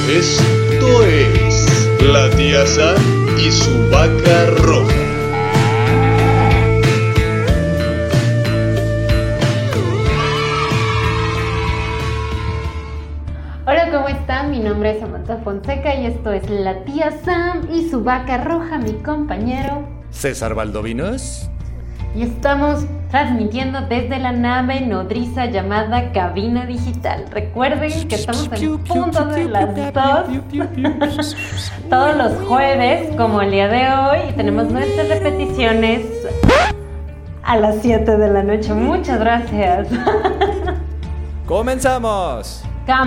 Esto es la tía Sam y su vaca roja. Hola, ¿cómo están? Mi nombre es Samantha Fonseca y esto es la tía Sam y su vaca roja, mi compañero César Valdovinos. Y estamos transmitiendo desde la nave nodriza llamada Cabina Digital. Recuerden que estamos en punto de las 2 todos los jueves, como el día de hoy, y tenemos nuestras repeticiones a las 7 de la noche. Muchas gracias. ¡Comenzamos!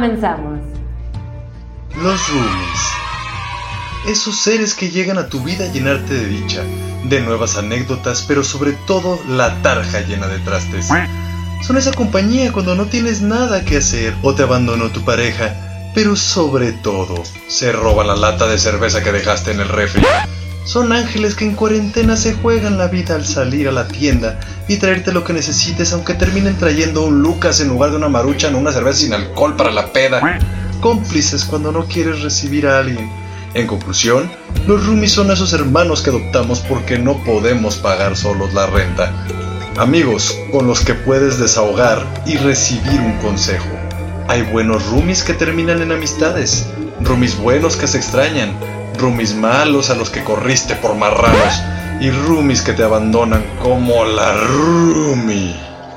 Los roomies. Esos seres que llegan a tu vida a llenarte de dicha, de nuevas anécdotas, pero sobre todo la tarja llena de trastes. Son esa compañía cuando no tienes nada que hacer o te abandonó tu pareja, pero sobre todo se roba la lata de cerveza que dejaste en el refri. Son ángeles que en cuarentena se juegan la vida al salir a la tienda y traerte lo que necesites, aunque terminen trayendo un Lucas en lugar de una Maruchan o una cerveza sin alcohol para la peda. Cómplices cuando no quieres recibir a alguien. En conclusión, los roomies son esos hermanos que adoptamos porque no podemos pagar solos la renta. Amigos con los que puedes desahogar y recibir un consejo. Hay buenos roomies que terminan en amistades, roomies buenos que se extrañan, roomies malos a los que corriste por marranos y roomies que te abandonan como la roomie.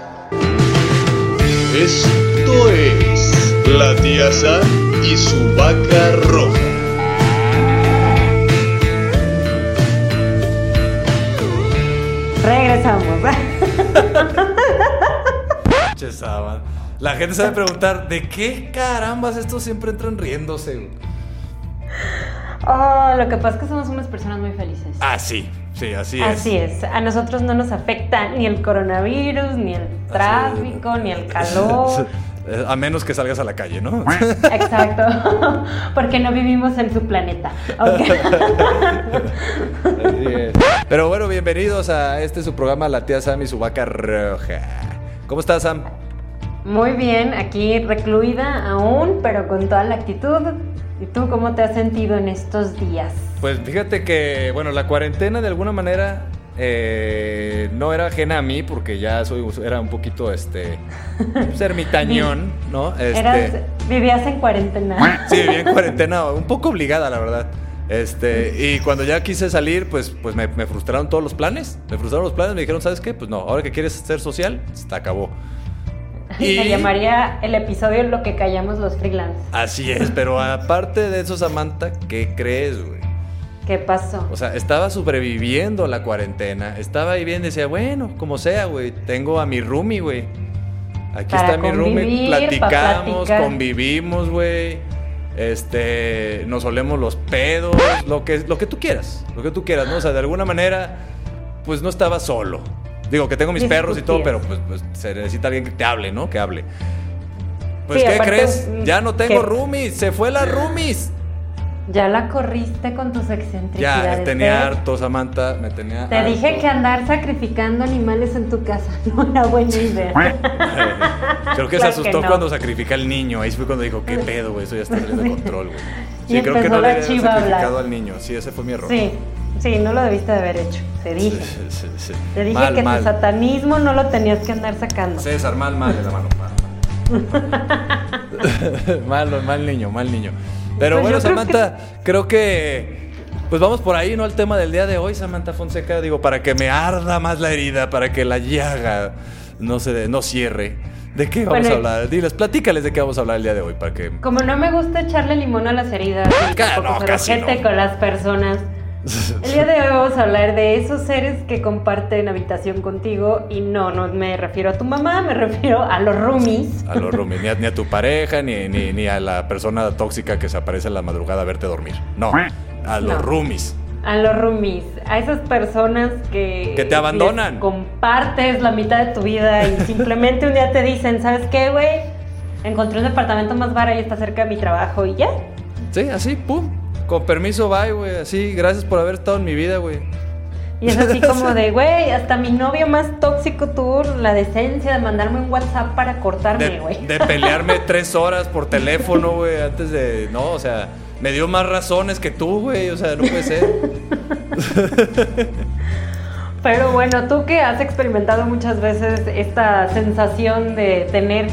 Esto es la tía Sam y su vaca roja. Regresamos. La gente sabe preguntar, ¿de qué carambas estos siempre entran riéndose? Oh, lo que pasa es que somos unas personas muy felices. Ah, sí, así es. Así es. A nosotros no nos afecta ni el coronavirus, ni el tráfico, ni el calor. A menos que salgas a la calle, ¿no? Exacto. Porque no vivimos en su planeta. Okay. Así es. Pero bueno, bienvenidos a su programa La tía Sam y su vaca roja. ¿Cómo estás, Sam? Muy bien, aquí recluida aún, pero con toda la actitud. ¿Y tú cómo te has sentido en estos días? Pues fíjate que, bueno, la cuarentena de alguna manera no era ajena a mí, porque ya era un poquito ermitañón, ¿no? Vivías en cuarentena. Sí, vivía en cuarentena, un poco obligada, la verdad. Y cuando ya quise salir, pues me frustraron todos los planes. Me dijeron, ¿sabes qué? Pues no, ahora que quieres ser social, se acabó. Y se llamaría el episodio Lo que callamos los freelance. Así es, pero aparte de eso, Samantha, ¿qué crees, güey? ¿Qué pasó? O sea, estaba sobreviviendo la cuarentena. Estaba ahí bien, decía, bueno, como sea, güey. Tengo a mi roomie, güey. Aquí está mi roomie. Platicamos, convivimos, güey. Nos olemos los pedos. Lo que tú quieras. ¿No? O sea, de alguna manera, pues no estaba solo. Digo, que tengo mis perros y todo, pero pues se necesita alguien que te hable, ¿no? Que hable. Pues, sí, ¿qué crees? Ya no tengo roomies. Se fue la roomies. Ya la corriste con tus excentricidades. Ya, tenía harto, Samantha, Te dije que andar sacrificando animales en tu casa no era buena idea. Creo que se asustó cuando sacrifica al niño. Ahí fue cuando dijo, ¿qué pedo, güey? Eso ya está saliendo de control, güey. Sí, creo que no le había sacrificado al niño. Sí, ese fue mi error. Sí, no lo debiste de haber hecho. Te dije. Sí. Te dije mal. Tu satanismo no lo tenías que andar sacando. César, mal de la mano. Mal niño. Pero pues bueno, Samantha, creo que pues vamos por ahí, ¿no? Al tema del día de hoy, Samantha Fonseca, digo, para que me arda más la herida, para que la llaga no cierre. ¿De qué vamos a hablar? Platícales de qué vamos a hablar el día de hoy, para que... Como no me gusta echarle limón a las heridas, casi no. Con las personas. El día de hoy vamos a hablar de esos seres que comparten habitación contigo. Y no me refiero a tu mamá, me refiero a los roomies. A los roomies, ni a tu pareja, ni a la persona tóxica que se aparece en la madrugada a verte dormir. No, a los roomies. A los roomies, a esas personas que te abandonan. Compartes la mitad de tu vida y simplemente un día te dicen, ¿sabes qué, güey? Encontré un departamento más barato y está cerca de mi trabajo y ya. Sí, así, pum. Con permiso, bye, güey. Así, gracias por haber estado en mi vida, güey. Y es así como de, güey, hasta mi novio más tóxico tuvo la decencia de mandarme un WhatsApp para cortarme, güey. De pelearme 3 horas por teléfono, güey, antes de... No, o sea, me dio más razones que tú, güey, o sea, no puede ser. Pero bueno, tú que has experimentado muchas veces esta sensación de tener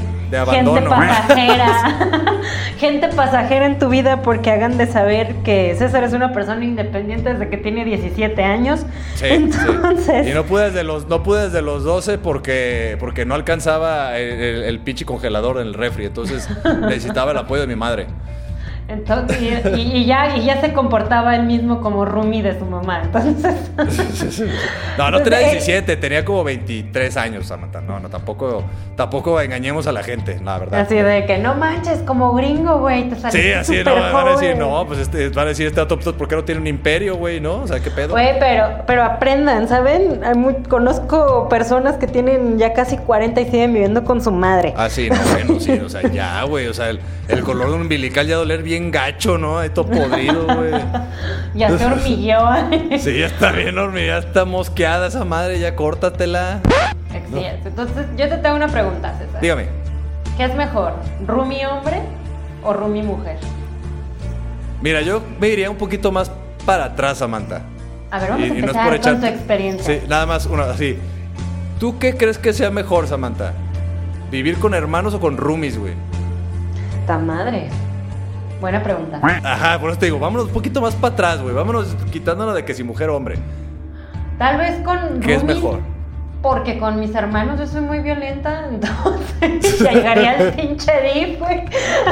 gente pasajera en tu vida porque hagan de saber que César es una persona independiente desde que tiene 17 años. Sí, entonces... Sí. Y no pude desde los 12 porque no alcanzaba el pinche congelador en el refri, entonces necesitaba el apoyo de mi madre. Entonces, y ya se comportaba él mismo como roomie de su mamá, entonces... No tenía 17, tenía como 23 años, Samantha. No, tampoco engañemos a la gente, la verdad. Así de que no manches, como gringo, güey, te saliste. Sí, así, no, van a decir, no, pues van a decir, este dato, ¿por qué no tiene un imperio, güey, no? O sea, ¿qué pedo? Güey, pero aprendan, ¿saben? Conozco personas que tienen ya casi 40 y siguen viviendo con su madre. Ah, sí, no, bueno, sí, o sea, ya, güey, o sea, el color de un umbilical ya doler bien gacho, ¿no? Ahí todo podrido, güey. Ya se hormigueó. Sí, ya está bien hormigueada, está mosqueada esa madre, ya córtatela. Excelente. Entonces, yo te tengo una pregunta, César. Dígame. ¿Qué es mejor, roomie hombre o roomie mujer? Mira, yo me iría un poquito más para atrás, Samantha. A ver, vamos a empezar con tu experiencia. Sí, nada más, así. ¿Tú qué crees que sea mejor, Samantha? ¿Vivir con hermanos o con roomies, güey? ¡Ta madre! Buena pregunta. Ajá, por eso te digo, vámonos un poquito más para atrás, güey. Vámonos quitándonos de que si mujer o hombre. Tal vez con roomies. ¿Qué es mejor? Porque con mis hermanos yo soy muy violenta, entonces ya llegaría el pinche dip, güey.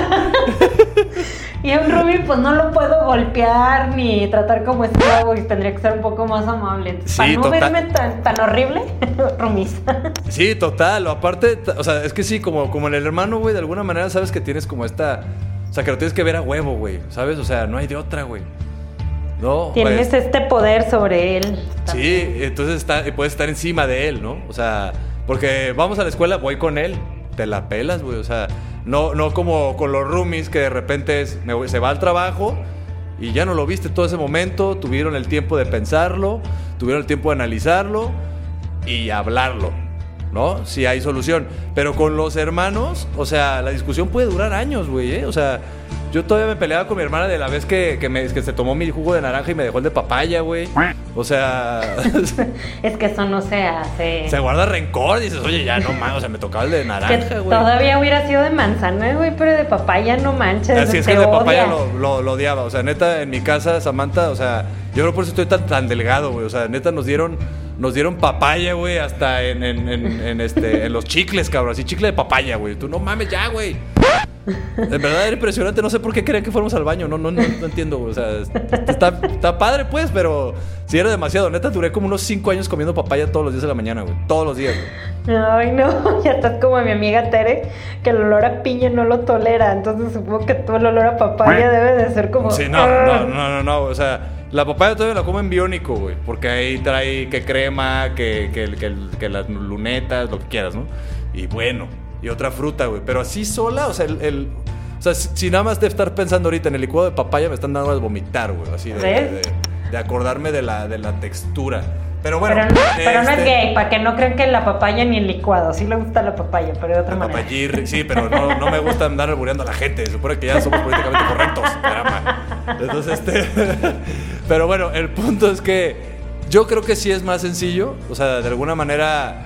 Y a un roomie pues no lo puedo golpear ni tratar como esclavo y tendría que ser un poco más amable. Entonces, sí, para no verme tan horrible, roomies. Sí, total. Aparte, o sea, es que sí, como en el hermano, güey, de alguna manera sabes que tienes como esta... O sea, que lo tienes que ver a huevo, güey, ¿sabes? O sea, no hay de otra, güey. No, tienes este poder sobre él. Sí, entonces puedes estar encima de él, ¿no? O sea, porque vamos a la escuela, voy con él, te la pelas, güey. O sea, no como con los roomies que de repente se va al trabajo y ya no lo viste todo ese momento, tuvieron el tiempo de pensarlo, tuvieron el tiempo de analizarlo y hablarlo, ¿no? Sí hay solución. Pero con los hermanos, o sea, la discusión puede durar años, güey, ¿eh? O sea... Yo todavía me peleaba con mi hermana de la vez que se tomó mi jugo de naranja y me dejó el de papaya, güey. O sea... Es que eso no se hace. Se guarda rencor y dices, oye, ya no mames, o sea, me tocaba el de naranja, güey. Todavía hubiera sido de manzana, güey, pero de papaya no manches. Así es que el de papaya lo odiaba. O sea, neta, en mi casa, Samantha, o sea, yo creo por eso estoy tan delgado, güey. O sea, neta, nos dieron papaya, güey, hasta en los chicles, cabrón. Así, chicle de papaya, güey. Tú, no mames, ya, güey. De verdad era impresionante, no sé por qué querían que fuéramos al baño, no entiendo, o sea, está padre pues, pero sí era demasiado, neta, duré como unos 5 años comiendo papaya todos los días de la mañana, güey, todos los días, güey. Ay, no, ya estás como mi amiga Tere, que el olor a piña no lo tolera, entonces supongo que tú el olor a papaya debe de ser como... Sí, no, o sea... La papaya todavía la como en biónico, güey, porque ahí trae que crema, que las lunetas, lo que quieras, ¿no? Y bueno... Y otra fruta, güey. Pero así sola, o sea, o sea, si nada más de estar pensando ahorita en el licuado de papaya me están dando ganas de vomitar, güey. Así de acordarme de la textura. Pero bueno. Pero no es gay, para que no crean que la papaya ni el licuado. Sí le gusta la papaya, pero de otra manera. Papayir, sí, pero no me gusta andar albureando a la gente. Se supone que ya somos políticamente correctos, caramba. Entonces, pero bueno, el punto es que yo creo que sí es más sencillo. O sea, de alguna manera...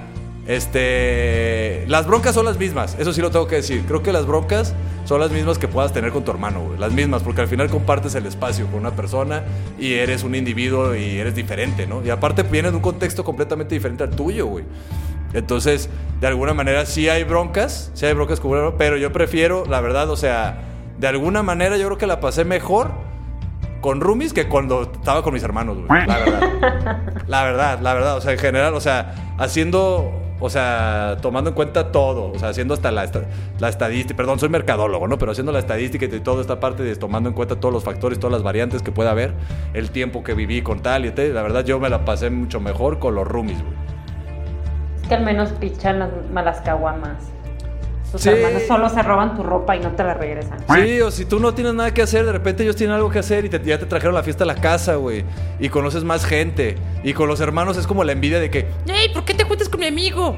las broncas son las mismas, eso sí lo tengo que decir. Creo que las broncas son las mismas que puedas tener con tu hermano, güey. Las mismas, porque al final compartes el espacio con una persona y eres un individuo y eres diferente, ¿no? Y aparte vienes de un contexto completamente diferente al tuyo, güey. Entonces, de alguna manera sí hay broncas como hermano, pero yo prefiero, la verdad, o sea, de alguna manera yo creo que la pasé mejor con roomies que cuando estaba con mis hermanos, güey. La verdad, o sea, en general, o sea, haciendo... O sea, tomando en cuenta todo, o sea, haciendo hasta la estadística, perdón, soy mercadólogo, ¿no? Pero haciendo la estadística y toda esta parte de tomando en cuenta todos los factores, todas las variantes que pueda haber, el tiempo que viví con tal y tal, la verdad yo me la pasé mucho mejor con los roomies, güey. Es que al menos pichan las malas caguamas. Tus hermanos solo se roban tu ropa y no te la regresan. Sí, o si tú no tienes nada que hacer, de repente ellos tienen algo que hacer y ya te trajeron la fiesta a la casa, güey. Y conoces más gente. Y con los hermanos es como la envidia de que, ¡ey! ¿Por qué te juntas con mi amigo?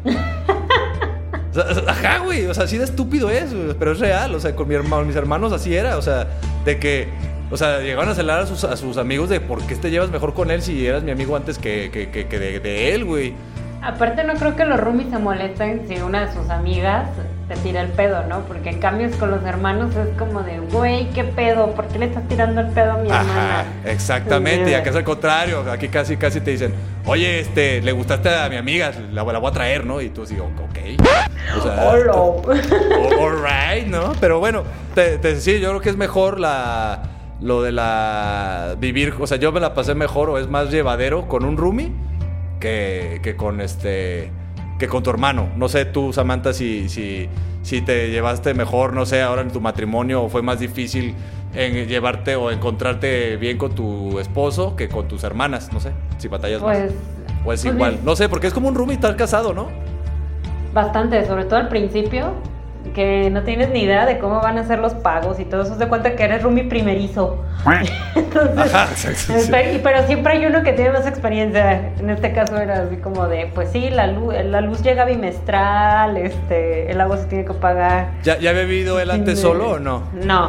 Ajá, güey. O sea, así de estúpido es, güey, pero es real. O sea, con mis hermanos así era. O sea, de que... O sea, llegaban a celar a sus amigos de por qué te llevas mejor con él si eras mi amigo antes que de él, güey. Aparte no creo que los roomies se molesten si una de sus amigas te tira el pedo, ¿no? Porque en cambio con los hermanos es como de, güey, ¿qué pedo? ¿Por qué le estás tirando el pedo a mi hermana? Ajá, exactamente, y acá es al contrario. Aquí casi te dicen, oye, le gustaste a mi amiga, la voy a traer, ¿no? Y tú así, ok. O sea, all right, ¿no? Pero bueno, sí, yo creo que es mejor lo de la vivir, o sea, yo me la pasé mejor o es más llevadero con un roomie que con tu hermano. No sé tú, Samantha, si te llevaste mejor, no sé, ahora en tu matrimonio, o fue más difícil en llevarte o encontrarte bien con tu esposo que con tus hermanas, no sé, si batallas más. O es igual, no sé, porque es como un roomie estar casado, ¿no? Bastante, sobre todo al principio, que no tienes ni idea de cómo van a ser los pagos y todo eso, se cuenta que eres roomie primerizo. Entonces, ajá, sí. Pero siempre hay uno que tiene más experiencia. En este caso era así como de, pues sí, la luz llega bimestral, el agua se tiene que pagar. ¿Ya había vivido él antes solo o no?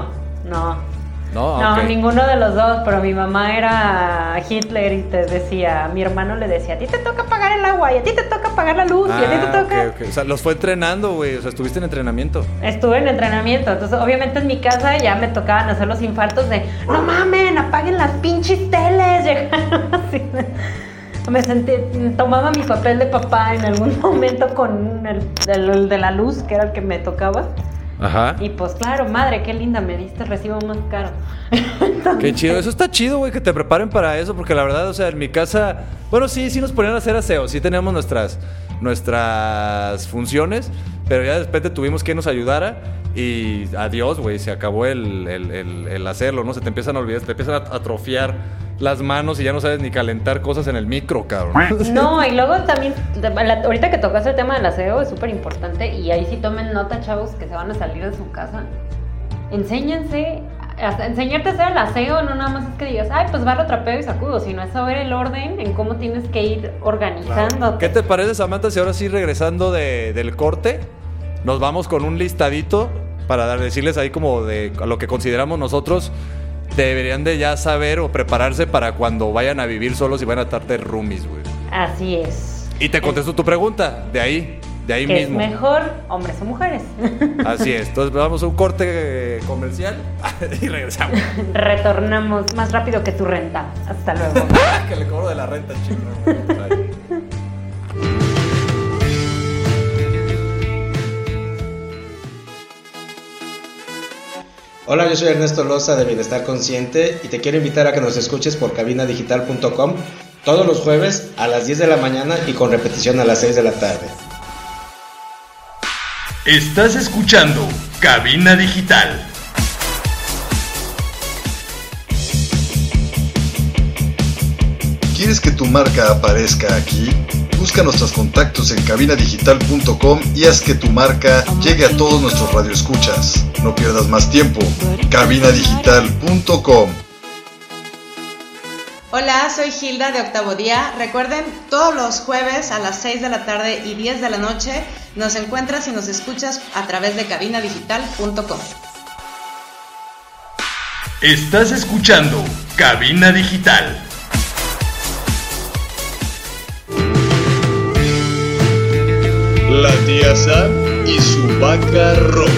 No, ninguno de los dos, pero mi mamá era Hitler y te decía, mi hermano le decía, a ti te toca pagar el agua y a ti te toca pagar la luz y a ti te toca... Okay. O sea, los fue entrenando, güey, o sea, estuviste en entrenamiento. Estuve en entrenamiento, entonces obviamente en mi casa ya me tocaban hacer los infartos de, no mamen, apaguen las pinches teles, llegaron así. Me sentí, tomaba mi papel de papá en algún momento con el de la luz, que era el que me tocaba. Ajá. Y pues claro, madre, qué linda, me diste el recibo más caro. Entonces... Qué chido, eso está chido, güey, que te preparen para eso, porque la verdad, o sea, en mi casa, bueno, sí nos ponían a hacer aseo, sí teníamos nuestras funciones, pero ya de repente tuvimos quien nos ayudara y adiós, güey, se acabó el hacerlo, ¿no? Se te empiezan a olvidar, se te empiezan a atrofiar las manos y ya no sabes ni calentar cosas en el micro, cabrón. No, y luego también, ahorita que tocas el tema del aseo, es súper importante, y ahí sí tomen nota, chavos, que se van a salir de su casa. Enséñate a hacer el aseo, no nada más es que digas, ay, pues barro, trapeo y sacudo, sino es saber el orden en cómo tienes que ir organizando. Claro. ¿Qué te parece, Samantha, si ahora sí, regresando del corte, nos vamos con un listadito para decirles ahí como de a lo que consideramos nosotros deberían de ya saber o prepararse para cuando vayan a vivir solos y van a estar de roomies, güey? Así es. Y te contesto tu pregunta, de ahí mismo. ¿Es mejor hombres o mujeres? Así es. Entonces vamos a un corte comercial y regresamos. Retornamos más rápido que tu renta. Hasta luego. Que le cobro de la renta, chico. Hola, yo soy Ernesto Loza de Bienestar Consciente y te quiero invitar a que nos escuches por cabinadigital.com todos los jueves a las 10 de la mañana y con repetición a las 6 de la tarde. Estás escuchando Cabina Digital. ¿Quieres que tu marca aparezca aquí? Busca nuestros contactos en cabinadigital.com y haz que tu marca llegue a todos nuestros radioescuchas. No pierdas más tiempo. cabinadigital.com. Hola, soy Hilda de Octavo Día. Recuerden, todos los jueves a las 6 de la tarde y 10 de la noche nos encuentras y nos escuchas a través de cabinadigital.com. Estás escuchando Cabina Digital. La tía Sam y su vaca roja.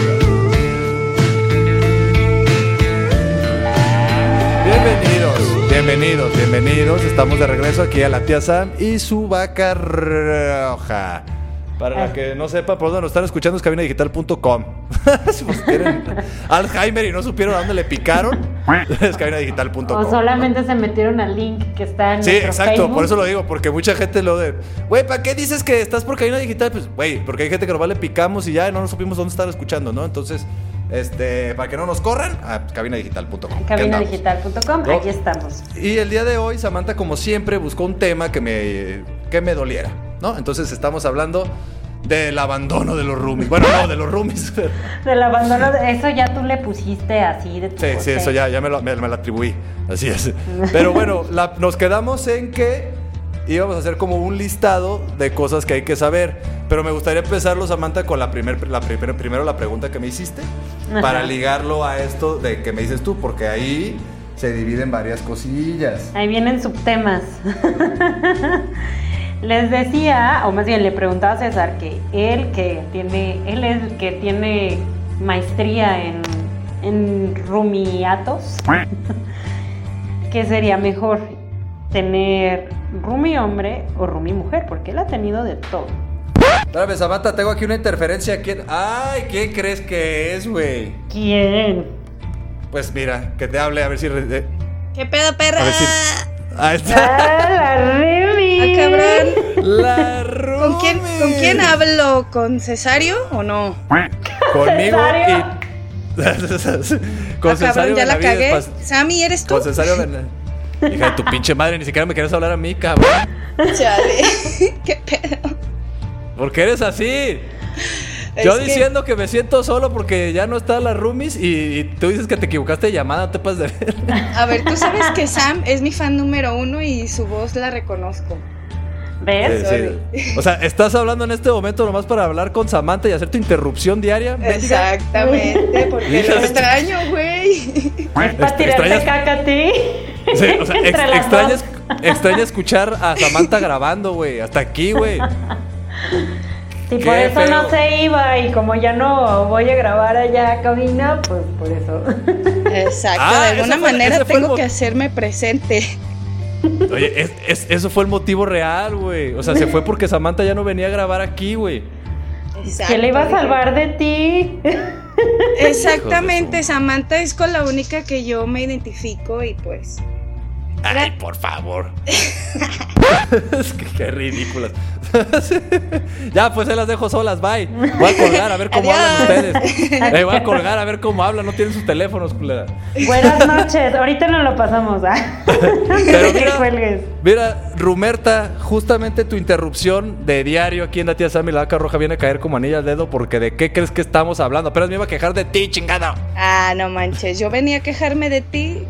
Bienvenidos. Estamos de regreso aquí a la tía Sam y su vaca roja. Para la que no sepa por dónde nos están escuchando, es cabinadigital.com. Si tienen Alzheimer y no supieron a dónde le picaron, es cabinadigital.com. O solamente se metieron al link que está en sí, nuestro exacto, Facebook. por eso lo digo, porque mucha gente lo de, güey, ¿para qué dices que estás por Cabina Digital? Pues, güey, porque hay gente que nomás le picamos y ya no supimos dónde estar escuchando, ¿no? Entonces, para que no nos corran, a cabinadigital.com. Cabinadigital.com, ¿no? Aquí estamos. Y el día de hoy, Samantha, como siempre, buscó un tema que me doliera, ¿no? Entonces estamos hablando del abandono de los roomies. Bueno, no, de los roomies. Del abandono, eso ya tú le pusiste así de tu Sí, eso ya me lo atribuí. Así es. Pero bueno, nos quedamos en que íbamos a hacer como un listado de cosas que hay que saber. Pero me gustaría empezarlo, Samantha, con primero la pregunta que me hiciste. Ajá. Para ligarlo a esto de que me dices tú, porque ahí se dividen varias cosillas. Ahí vienen subtemas. Les decía, o más bien le preguntaba a César que él es el que tiene maestría en rumiatos. ¿Qué sería mejor? ¿Tener roomie hombre o roomie mujer? Porque él ha tenido de todo. Espérame, Samantha, tengo aquí una interferencia. Ay, ¿quién crees que es, güey? ¿Quién? Pues mira, que te hable, a ver si... ¿Qué pedo, perra? A ver si... Ahí está. La Remy. Ah, cabrón. La Rumi. ¿Con quién hablo? ¿Con Cesario o no? Conmigo y... Con Cesario, cabrón, ya la cagué. Sammy, ¿eres tú? Con Cesario Benavides. Hija de tu pinche madre, ni siquiera me quieres hablar a mí, cabrón. Chale. ¿Qué pedo? ¿Por qué eres así? Yo diciendo que me siento solo porque ya no están las roomies y tú dices que te equivocaste de llamada, no te pases de ver. A ver, tú sabes que Sam es mi fan número 1 y su voz la reconozco. ¿Ves? Sí. O sea, estás hablando en este momento nomás para hablar con Samantha y hacer tu interrupción diaria. Exactamente, porque lo extraño, güey. Es para tirarte caca a ti. Sí, o sea, extraña escuchar a Samantha grabando, güey. Hasta aquí, güey. Y por eso feo. No se iba, y como ya no voy a grabar allá a cabina, pues por eso. Exacto, de alguna manera tengo que hacerme presente. Oye, eso fue el motivo real, güey. O sea, se fue porque Samantha ya no venía a grabar aquí, güey. Que le iba a salvar de ti. Exactamente, Samantha es con la única que yo me identifico y pues... Ay, por favor. Es que qué ridículas. Ya, pues se las dejo solas, bye. Voy a colgar a ver cómo hablan ustedes. Voy a colgar a ver cómo hablan, no tienen sus teléfonos, culera. Buenas noches, ahorita nos lo pasamos, ¿ah? Pero mira, Rumerta, justamente tu interrupción de diario aquí en la tía Sammy la vaca roja viene a caer como anilla al dedo, porque ¿de qué crees que estamos hablando? Apenas me iba a quejar de ti, chingada. Ah, no manches, yo venía a quejarme de ti.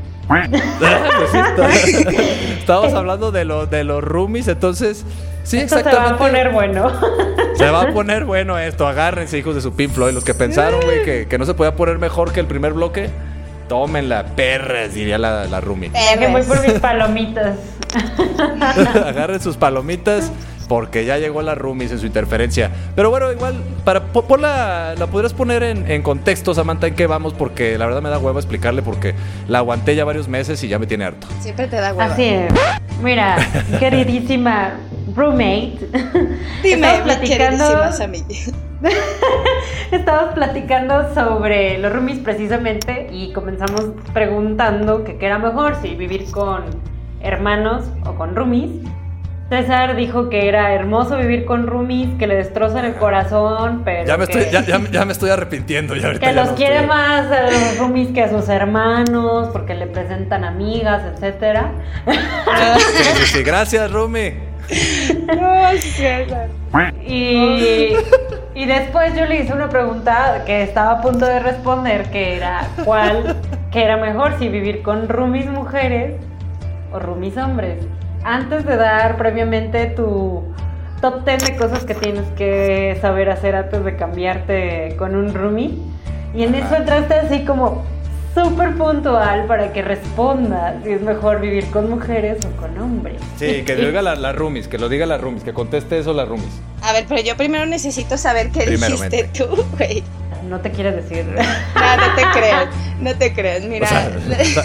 Estábamos hablando de los roomies, entonces sí, esto exactamente. Se va a poner bueno. Se va a poner bueno esto. Agárrense, hijos de su Pink Floyd. Los que pensaron, güey, que no se podía poner mejor que el primer bloque, tómenla, perras, diría la roomie. Que voy por mis palomitas. Agarren sus palomitas, porque ya llegó la roomies en su interferencia. Pero bueno, igual, la podrías poner en contexto, Samantha, en qué vamos, porque la verdad me da huevo explicarle, porque la aguanté ya varios meses y ya me tiene harto. Siempre te da huevo. Así es. Mira, queridísima roommate. Dime, queridísima Sammy. Estábamos platicando sobre los roomies precisamente y comenzamos preguntando que qué era mejor, si vivir con hermanos o con roomies. César dijo que era hermoso vivir con roomies, que le destrozan el corazón, pero ya me estoy arrepintiendo. Ya que los quiere más a los roomies que a sus hermanos, porque le presentan amigas, etcétera. Sí, gracias, roomie. No, César. Y después yo le hice una pregunta que estaba a punto de responder, que era que era mejor, si vivir con roomies mujeres o roomies hombres. Antes de dar previamente tu top 10 de cosas que tienes que saber hacer antes de cambiarte con un roomie, y en eso entraste así como súper puntual para que responda si es mejor vivir con mujeres o con hombres. Sí, que lo diga la roomies, que conteste eso la roomies. A ver, pero yo primero necesito saber qué dijiste tú, güey. No te quieres decir. No te creas. Mira, o sea,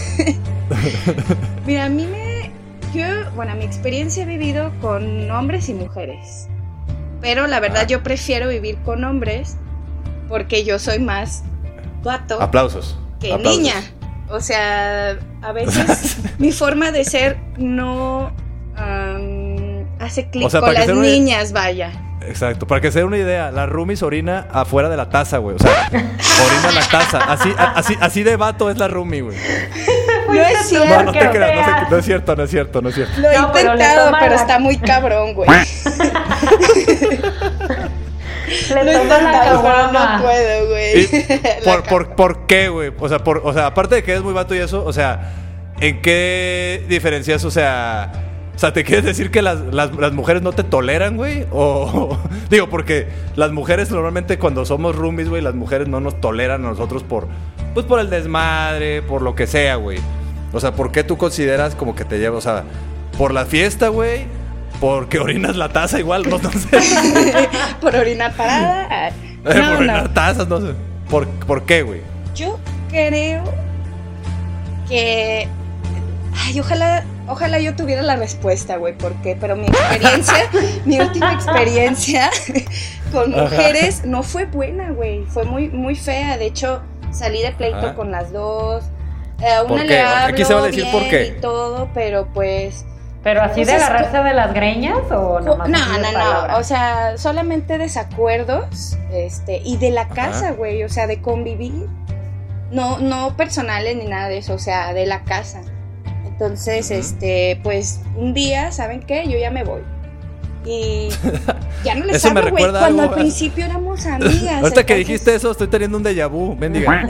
mira, mi experiencia he vivido con hombres y mujeres. Pero la verdad yo prefiero vivir con hombres porque yo soy más vato. Aplausos. Que niña. O sea, a veces mi forma de ser no hace clic con las niñas, vaya. Exacto, para que se dé una idea, la roomies orina afuera de la taza, güey. O sea, orina en la taza. Así de vato es la roomie, güey. No es cierto. No te creas, no es cierto. Lo he intentado, pero está muy cabrón, güey. Le toma la caguama. No puedo, güey. ¿Por qué, güey? O sea, aparte de que eres muy vato y eso, o sea, ¿en qué diferencias? O sea, ¿te quieres decir que las mujeres no te toleran, güey? O digo, porque las mujeres normalmente cuando somos roomies, güey, las mujeres no nos toleran a nosotros por el desmadre, por lo que sea, güey. O sea, ¿por qué tú consideras como que te lleva, o sea, por la fiesta, güey? ¿Porque orinas la taza igual? No sé. ¿Por orinar parada? Por orinar tazas, no sé. ¿Por qué, güey? Yo creo que... Ay, ojalá yo tuviera la respuesta, güey, pero mi experiencia, mi última experiencia con mujeres no fue buena, güey, fue muy, muy fea. De hecho, salí de pleito con las dos. Una le hablo aquí se va a decir bien por qué. Y todo, pero pues... ¿Pero así de agarrarse de las greñas o nomás? No, o sea, solamente desacuerdos, y de la casa, güey, o sea, de convivir. No personales ni nada de eso, o sea, de la casa. Entonces, pues, un día, ¿saben qué? Yo ya me voy. Y ya no les hablo, güey, cuando al principio éramos amigas. Ahorita que dijiste eso, estoy teniendo un déjà vu, bendiga.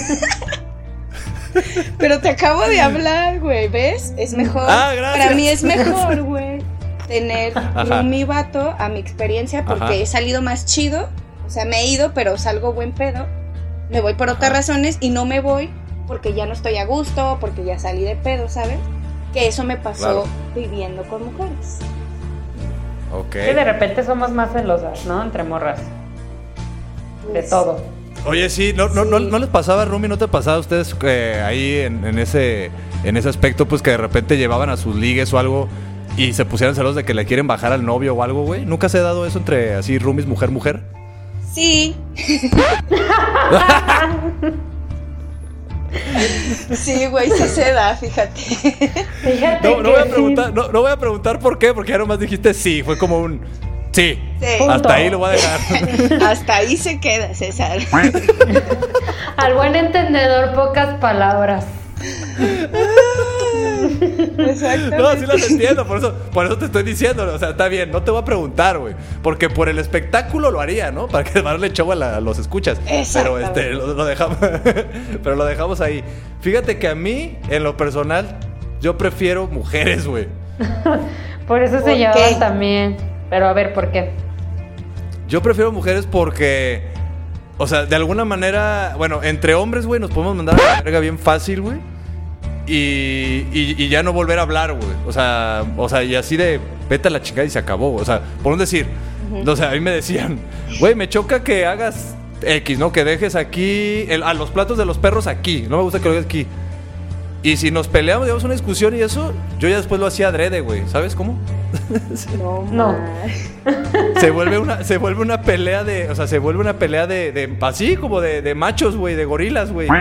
Pero te acabo de hablar, güey, ¿ves? Es mejor. Gracias. Para mí es mejor, güey, tener mi vato a mi experiencia porque he salido más chido. O sea, me he ido, pero salgo buen pedo. Me voy por otras razones y no me voy porque ya no estoy a gusto, porque ya salí de pedo, ¿sabes? Que eso me pasó viviendo con mujeres. Ok. Que de repente somos más celosas, ¿no? Entre morras. De todo. Oye, sí, ¿no les pasaba, Rumi, no te pasaba a ustedes ahí en ese aspecto, pues que de repente llevaban a sus ligues o algo y se pusieran celos de que le quieren bajar al novio o algo, güey? ¿Nunca se ha dado eso entre así roomies mujer-mujer? Sí. Sí, güey, sí se da, fíjate. No voy a preguntar por qué, porque ya nomás dijiste sí, fue como un... Sí. Hasta ahí lo voy a dejar. Hasta ahí se queda, César. Al buen entendedor, pocas palabras. Exactamente. No, sí las entiendo, por eso te estoy diciendo, o sea, está bien, no te voy a preguntar, güey, porque por el espectáculo lo haría, ¿no? Para que darle show a los escuchas. Pero lo dejamos, pero lo dejamos ahí. Fíjate que a mí, en lo personal, yo prefiero mujeres, güey. Por eso se llevaban también. Pero a ver, ¿por qué? Yo prefiero mujeres porque, o sea, de alguna manera, bueno, entre hombres, güey, nos podemos mandar a la verga bien fácil, güey. Y ya no volver a hablar, güey. O sea, y así de vete a la chingada y se acabó, o sea, por un decir. O sea, a mí me decían, güey, me choca que hagas X, ¿no? Que dejes aquí a los platos de los perros aquí. No me gusta que lo dejes aquí. Y si nos peleamos, llevamos una discusión y eso, yo ya después lo hacía adrede, güey. ¿Sabes cómo? No. Se vuelve una pelea de... O sea, se vuelve una pelea de así, como de machos, güey, de gorilas, güey.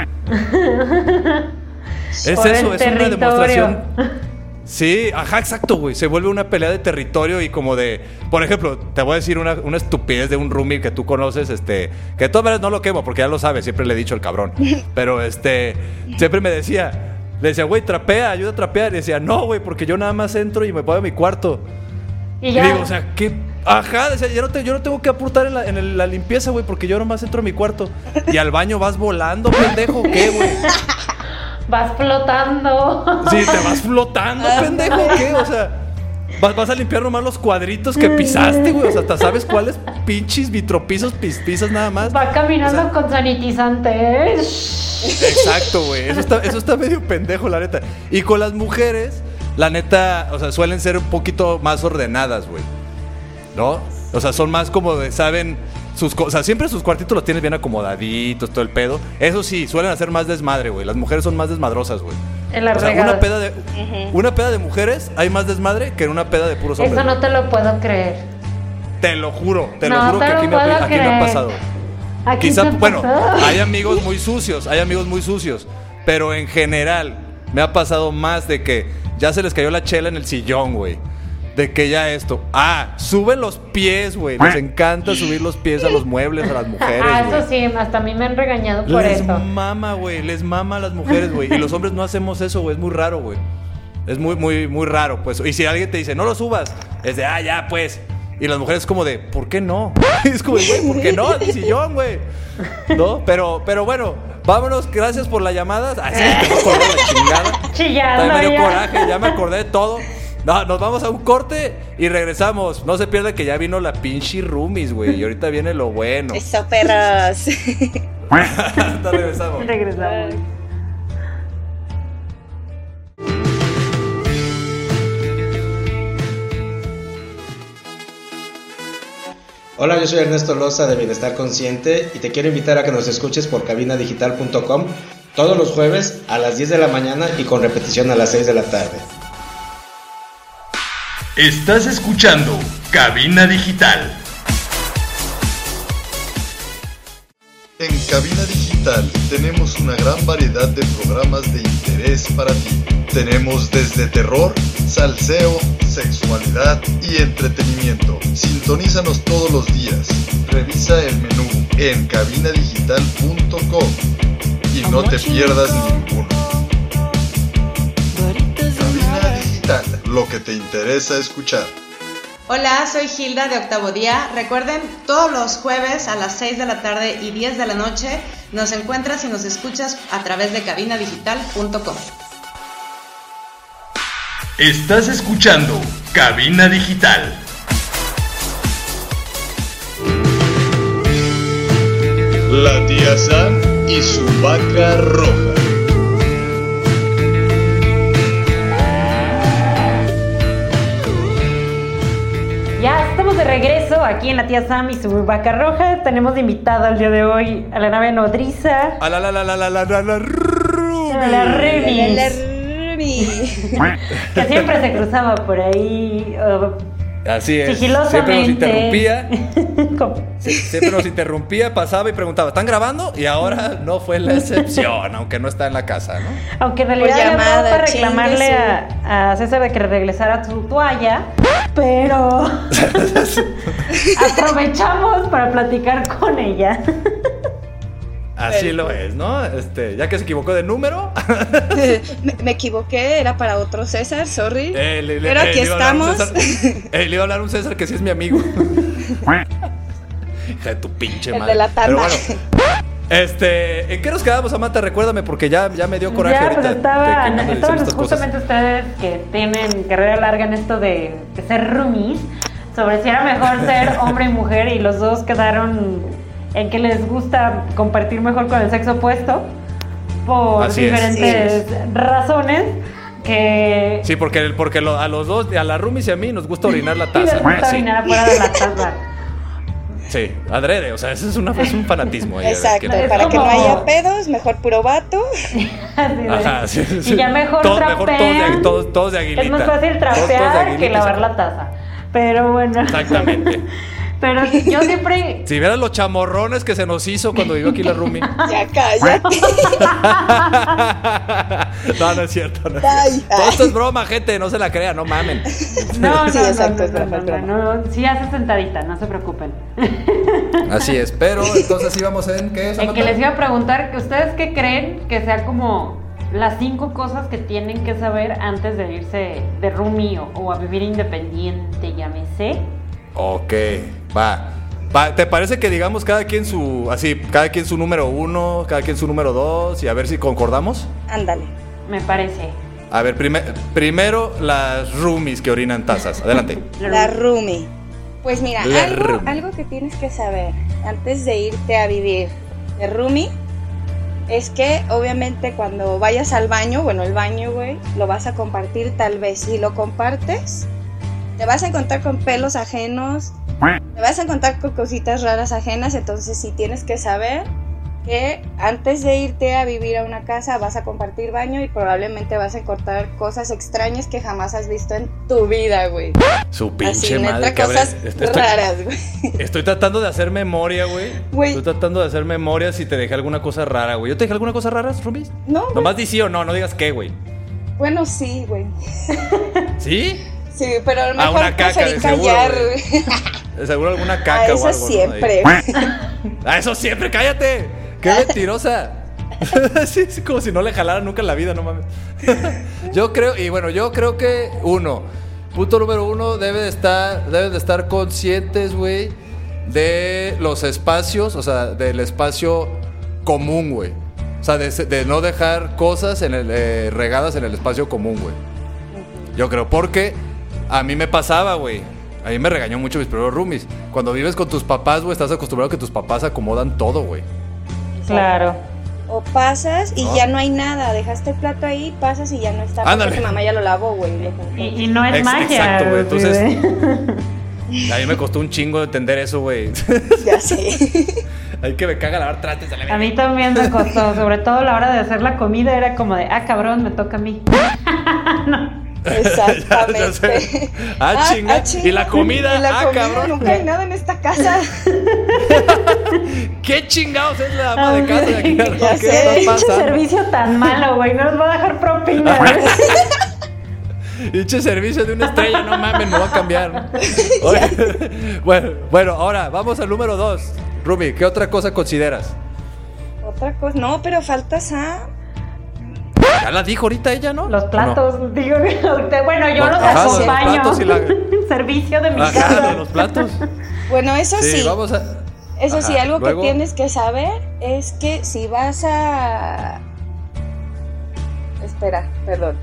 Es eso, es una demostración. Sí, ajá, exacto, güey. Se vuelve una pelea de territorio y como de... Por ejemplo, te voy a decir una estupidez de un roomie que tú conoces, que de todas maneras no lo quemo porque ya lo sabes, siempre le he dicho el cabrón. Pero siempre me decía... Le decía, güey, trapea, ayuda a trapear. Y decía, no, güey, porque yo nada más entro y me voy a mi cuarto. Y ya. Y digo, o sea, ¿qué? Ajá, decía, yo no tengo que aportar en la limpieza, güey, porque yo nomás entro a mi cuarto. Y al baño vas volando, pendejo, ¿qué, güey? Vas flotando. Sí, te vas flotando, pendejo, ¿qué? O sea, vas a limpiar nomás los cuadritos que pisaste, güey. O sea, hasta sabes cuáles pinches vitropisos pisas nada más. Va caminando con sanitizante, Exacto, güey. Eso está medio pendejo, la neta. Y con las mujeres, la neta, o sea, suelen ser un poquito más ordenadas, güey. ¿No? O sea, son más como de, saben, sus cosas. O sea, siempre sus cuartitos los tienes bien acomodaditos, todo el pedo. Eso sí, suelen hacer más desmadre, güey. Las mujeres son más desmadrosas, güey. En la una peda de mujeres hay más desmadre que en una peda de puros hombres. Eso no te lo puedo creer. Te lo juro que aquí me ha pasado. Quizá, bueno, hay amigos muy sucios, pero en general me ha pasado más de que ya se les cayó la chela en el sillón, güey. De que ya esto. Suben los pies, güey. Les encanta subir los pies a los muebles a las mujeres, güey. Eso sí, hasta a mí me han regañado por eso. Les mama a las mujeres, güey. Y los hombres no hacemos eso, güey. Es muy raro, güey. Es muy, muy, muy raro, pues. Y si alguien te dice, no lo subas, es de, ya, pues. Y las mujeres como de, ¿por qué no? Es como, güey, ¿por qué no? Del sillón, güey. ¿No? Pero bueno, vámonos, gracias por la llamada. Así me acordé de la chingada. Chillando. También me dio coraje, ya me acordé de todo. No, nos vamos a un corte y regresamos. No se pierda que ya vino la pinche roomies, güey. Y ahorita viene lo bueno. Eso, perros. Hasta regresamos. Regresamos. Hola, yo soy Ernesto Loza de Bienestar Consciente y te quiero invitar a que nos escuches por cabinadigital.com todos los jueves a las 10 de la mañana y con repetición a las 6 de la tarde. Estás escuchando Cabina Digital. En Cabina Digital tenemos una gran variedad de programas de interés para ti. Tenemos desde terror, salseo, sexualidad y entretenimiento. Sintonízanos todos los días. Revisa el menú en cabinadigital.com y no te pierdas ninguno. Cabina Digital, lo que te interesa escuchar. Hola, soy Hilda de Octavo Día. Recuerden, todos los jueves a las 6 de la tarde y 10 de la noche nos encuentras y nos escuchas a través de cabinadigital.com. Estás escuchando Cabina Digital. La tía Sam y su vaca roja. Ya estamos de regreso aquí en la tía Sam y su vaca roja. Tenemos de invitada el día de hoy a la nave nodriza. A la Ruby. Que siempre se cruzaba por ahí. Así es. Sigilosamente. Siempre nos interrumpía. Siempre nos interrumpía, pasaba y preguntaba, ¿están grabando? Y ahora no fue la excepción, aunque no está en la casa, ¿no? Aunque en realidad le habló para reclamarle a César de que regresara su toalla, pero aprovechamos para platicar con ella. Así lo es, ¿no? Ya que se equivocó de número. Me equivoqué, era para otro César, sorry. Pero aquí estamos. Le iba a hablar a un César que sí es mi amigo. Hija de tu pinche madre. El de la tanda. Pero bueno, ¿en qué nos quedamos, Samantha? Recuérdame, porque ya me dio coraje ya, ahorita. Pues estaban justamente ustedes que tienen carrera larga en esto de ser roomies, sobre si era mejor ser hombre y mujer, y los dos quedaron en que les gusta compartir mejor con el sexo opuesto por Así diferentes razones. Que sí, porque a los dos, a la roomies y a mí, nos gusta orinar la taza. Les gusta orinar afuera de la taza. Sí, adrede, o sea, eso es un fanatismo. Exacto, para que no haya pedos, mejor puro vato. Ajá, sí. Y ya mejor trapean. Todos de aguilita. Es más fácil trapear que lavar la taza. Pero bueno. Exactamente. Pero yo siempre... Si vieras los chamorrones que se nos hizo cuando vivió aquí la roomie. Ya cállate. No es cierto. Todo esto es broma, gente, no se la crean, no mamen. No, sí, exacto, no, sí hace sentadita, no se preocupen. Así es, pero entonces íbamos en ¿qué es? En que les iba a preguntar, ¿ustedes qué creen que sea como las 5 cosas que tienen que saber antes de irse de roomie o a vivir independiente, llámese? Ok, va. ¿Te parece que digamos cada quien su número 1, cada quien su número 2 y a ver si concordamos? Ándale. Me parece. A ver, primero las roomies que orinan tazas. Adelante. La roomie. Pues mira, algo que tienes que saber antes de irte a vivir de roomie es que obviamente cuando vayas al baño, el baño, güey, lo vas a compartir tal vez. Si lo compartes, te vas a encontrar con pelos ajenos, te vas a encontrar con cositas raras ajenas, entonces sí tienes que saber que antes de irte a vivir a una casa vas a compartir baño y probablemente vas a encontrar cosas extrañas que jamás has visto en tu vida, güey. Su pinche así, madre, que cosas raras, güey. Estoy tratando de hacer memoria, güey. Estoy tratando de hacer memoria si te dejé alguna cosa rara, güey. ¿Yo te dejé alguna cosa rara, Rumis? No, güey. Nomás di sí o no digas qué, güey. Bueno, sí, güey. ¿Sí? Sí, pero a lo mejor una caca, de callar, güey. De seguro alguna caca eso o algo. Siempre. ¿No? Eso siempre, cállate. ¡Qué mentirosa! Sí, como si no le jalara nunca en la vida, no mames. Yo creo que punto número 1, deben de estar conscientes, güey, de los espacios, o sea, del espacio común, güey. O sea, de no dejar cosas regadas en el espacio común, güey. Yo creo, porque a mí me pasaba, güey. A mí me regañó mucho mis primeros roomies. Cuando vives con tus papás, güey, estás acostumbrado a que tus papás acomodan todo, güey. Claro. O pasas y ya no hay nada. Dejaste el plato ahí, pasas y ya no está. Porque tu mamá ya lo lavó, güey. Y no es magia. Exacto, güey. Entonces, a mí me costó un chingo entender eso, güey. Ya sé. Hay que me caga lavar trastes. A mí también me costó. Sobre todo a la hora de hacer la comida era como de, cabrón, me toca a mí. No. Exactamente. Chinga. Y la comida, cabrón. Nunca hay nada en esta casa. ¿Qué chingados es la ama de casa de aquí? Ya sé. Pinche servicio tan malo, güey. No nos va a dejar propina. Pinche servicio de una estrella, no mames, me va a cambiar. Oye, bueno, ahora vamos al número 2. Rumi, ¿qué otra cosa consideras? Otra cosa, no, pero falta Sam. Ya la dijo ahorita ella, ¿no? Los platos, no? Digo, bueno, yo los acompaño. Servicio de mi casa. Los platos. Bueno, eso sí. Vamos a... Eso sí, algo que tienes que saber es que si vas a... Espera, perdón.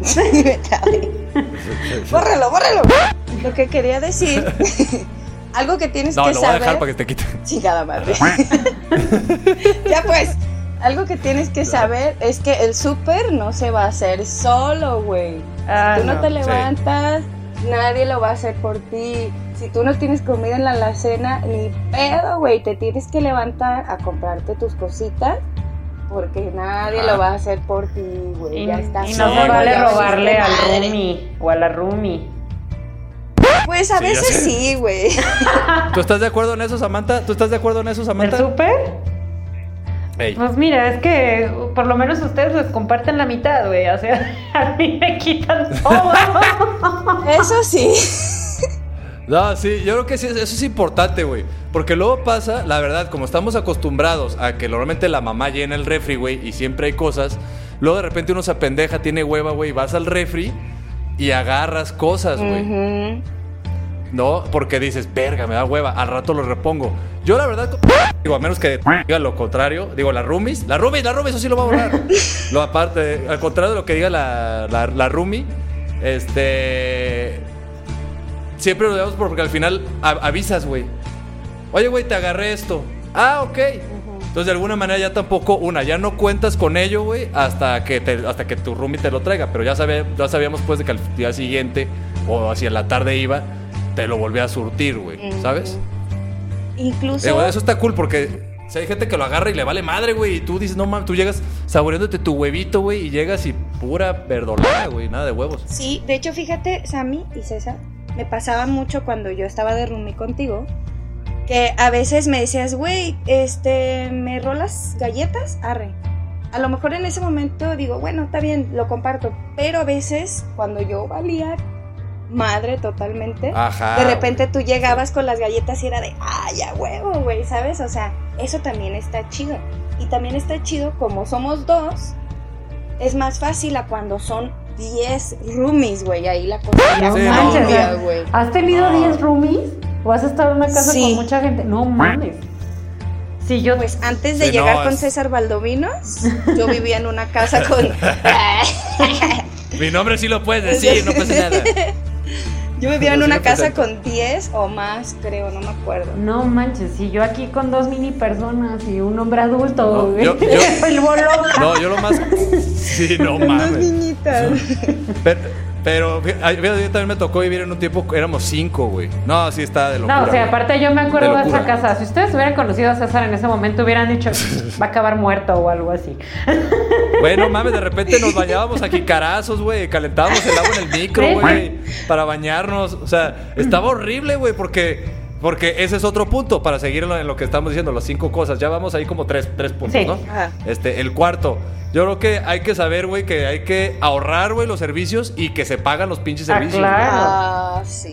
Bórralo. Lo que quería decir... Algo que tienes que saber... No, lo voy a dejar para que te quite. Chingada madre. Ya pues... Algo que tienes que saber es que el súper no se va a hacer solo, güey. Si tú no te levantas, nadie lo va a hacer por ti. Si tú no tienes comida en la alacena, ni pedo, güey. Te tienes que levantar a comprarte tus cositas porque nadie lo va a hacer por ti, güey. Ya está. Y no se vale robarle al roomie o a la roomie. Pues a veces sí, güey. ¿Tú estás de acuerdo en eso, Samantha? ¿El súper? Hey. Pues mira, es que por lo menos ustedes les comparten la mitad, güey. O sea, a mí me quitan todo. Eso sí. No, sí, yo creo que sí, eso es importante, güey. Porque luego pasa, la verdad, como estamos acostumbrados a que normalmente la mamá llena el refri, güey, y siempre hay cosas. Luego de repente uno se apendeja, tiene hueva, güey, vas al refri y agarras cosas, güey. No, porque dices, verga, me da hueva, al rato lo repongo. Yo la verdad, digo, a menos que diga lo contrario, digo, las roomies, eso sí lo va a borrar. Lo aparte, al contrario de lo que diga la roomie, siempre lo damos porque al final avisas, güey. Oye, güey, te agarré esto. Ok. Entonces, de alguna manera ya tampoco, ya no cuentas con ello, güey, hasta que tu roomie te lo traiga. Pero ya sabíamos pues de que al día siguiente o hacia la tarde iba, te lo volví a surtir, güey, ¿sabes? Incluso... eso está cool porque si hay gente que lo agarra y le vale madre, güey, y tú dices, no mames, tú llegas saboreándote tu huevito, güey, y llegas y pura verdolaga, güey, nada de huevos. Sí, de hecho, fíjate, Sammy y César, me pasaba mucho cuando yo estaba de roomie contigo, que a veces me decías, güey, ¿me rolas galletas? Arre. A lo mejor en ese momento digo, bueno, está bien, lo comparto, pero a veces cuando yo valía madre totalmente, de repente tú llegabas con las galletas y era de, ya huevo, güey, ¿sabes? O sea, eso también está chido. Y también está chido, como somos 2, es más fácil a cuando son 10 roomies, güey, ahí la cosa ya cambia, güey. ¿Has tenido 10 roomies? ¿O has estado en una casa con mucha gente? No mames. Sí, pues antes de llegar con César Valdovinos, yo vivía en una casa con... Mi nombre sí lo puedes decir, no pasa nada. Yo vivía en una casa con 10 o más, creo, no me acuerdo. No manches, y yo aquí con 2 mini personas y un hombre adulto. No, yo el boloca. No, yo lo más... Sí, no mames. 2 niñitas. Pero yo también me tocó vivir en un tiempo, éramos 5, güey. No, sí está de locura. No, o sea, aparte yo me acuerdo de esa casa. Si ustedes hubieran conocido a César en ese momento, hubieran dicho, va a acabar muerto o algo así. Bueno, mames, de repente nos bañábamos a jicarazos, güey. Calentábamos el agua en el micro, güey, para bañarnos. O sea, estaba horrible, güey, porque ese es otro punto para seguir en lo que estamos diciendo, las 5 cosas. Ya vamos ahí como 3 puntos, sí, ¿no? Ajá. El cuarto. Yo creo que hay que saber, güey, que hay que ahorrar, güey, los servicios y que se pagan los pinches servicios. Claro. Sí.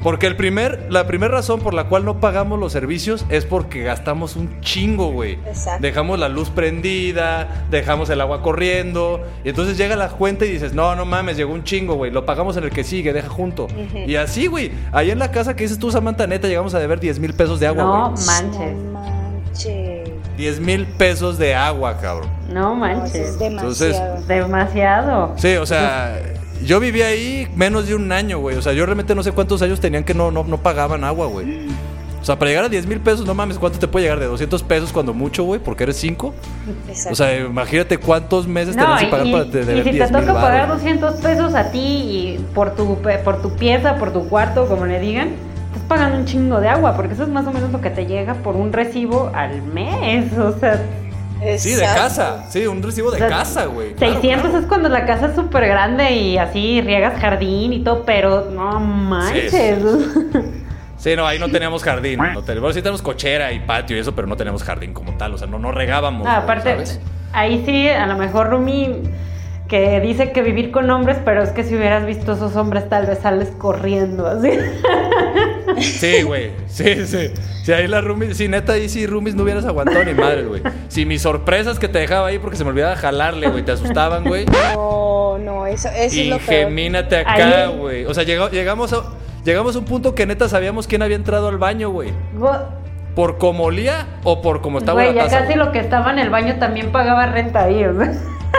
Porque la primera razón por la cual no pagamos los servicios es porque gastamos un chingo, güey. Exacto. Dejamos la luz prendida, dejamos el agua corriendo, y entonces llega la cuenta y dices, no mames, llegó un chingo, güey, lo pagamos en el que sigue, deja junto. Uh-huh. Y así, güey, ahí en la casa que dices tú, Samantha, neta, llegamos a deber 10,000 pesos de agua, güey. No manches. 10,000 pesos de agua, cabrón. No manches. Es demasiado. Entonces, demasiado. Sí, o sea... Yo viví ahí menos de un año, güey. O sea, yo realmente no sé cuántos años tenían que no pagaban agua, güey. O sea, para llegar a 10,000 pesos, no mames, ¿cuánto te puede llegar? ¿De 200 pesos cuando mucho, güey? Porque eres 5. Exacto. O sea, imagínate cuántos meses tenías que pagar para tener 10,000 y si te toca pagar 200 pesos a ti y por tu pieza, por tu cuarto, como le digan, estás pagando un chingo de agua, porque eso es más o menos lo que te llega por un recibo al mes, o sea... Exacto. Sí, de casa. Sí, un recibo de casa, güey. 600 claro. Es cuando la casa es súper grande y así riegas jardín y todo, pero no manches. Sí, no, ahí no teníamos jardín. Bueno, sí tenemos cochera y patio y eso, pero no tenemos jardín como tal. O sea, no regábamos. Aparte, ¿sabes? Ahí sí, a lo mejor Rumi, que dice que vivir con hombres, pero es que si hubieras visto a esos hombres, tal vez sales corriendo, así. Sí, güey. Sí. Si ahí la roomies, sí, neta, ahí sí roomies no hubieras aguantado ni madre, güey. Si mis sorpresas que te dejaba ahí porque se me olvidaba jalarle, güey, te asustaban, güey. No, eso es lo peor. Gemínate acá, güey. O sea, llegamos a un punto que neta sabíamos quién había entrado al baño, güey. ¿Por cómo olía o por cómo estaba la taza? Güey, ya casi lo que estaba en el baño también pagaba renta ahí, o sea.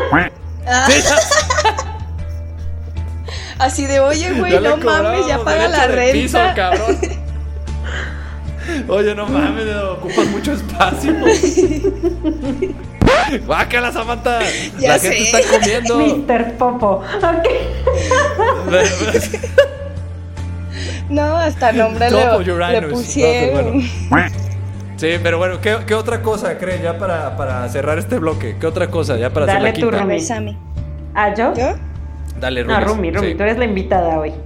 Así de, oye, güey, no mames, ya paga la renta. Piso, cabrón. Oye, no mames, ocupas mucho espacio. ¡Bácala, Samantha! Ya la sé. gente está comiendo. Mr. Popo. No, hasta nombre le pusieron. Sí, pero bueno, ¿qué otra cosa creen ya para cerrar este bloque? ¿Qué otra cosa ya para hacer la quinta? Dale tú, Rumi. ¿Ah, yo? Dale, Rumi. No, Rumi, sí. Tú eres la invitada hoy.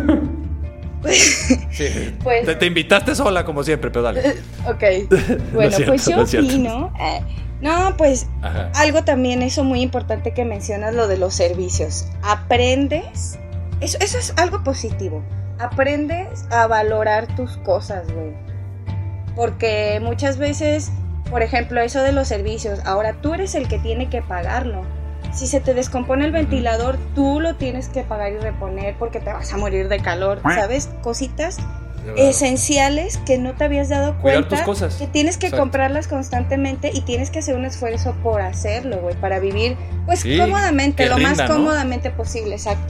Sí. Pues, te invitaste sola como siempre, pero dale. Ok. Bueno, no cierto, pues yo opino. No, pues ajá. Algo también eso muy importante que mencionas, lo de los servicios. Aprendes, eso es algo positivo. Aprendes a valorar tus cosas, güey. Porque muchas veces, por ejemplo, eso de los servicios, ahora tú eres el que tiene que pagarlo. Si se te descompone el ventilador, tú lo tienes que pagar y reponer porque te vas a morir de calor, ¿sabes? Cositas esenciales que no te habías dado cuenta. Cuidar tus cosas. Que tienes que comprarlas constantemente y tienes que hacer un esfuerzo por hacerlo, güey, para vivir, pues, sí, cómodamente, lo más cómodamente posible, exacto.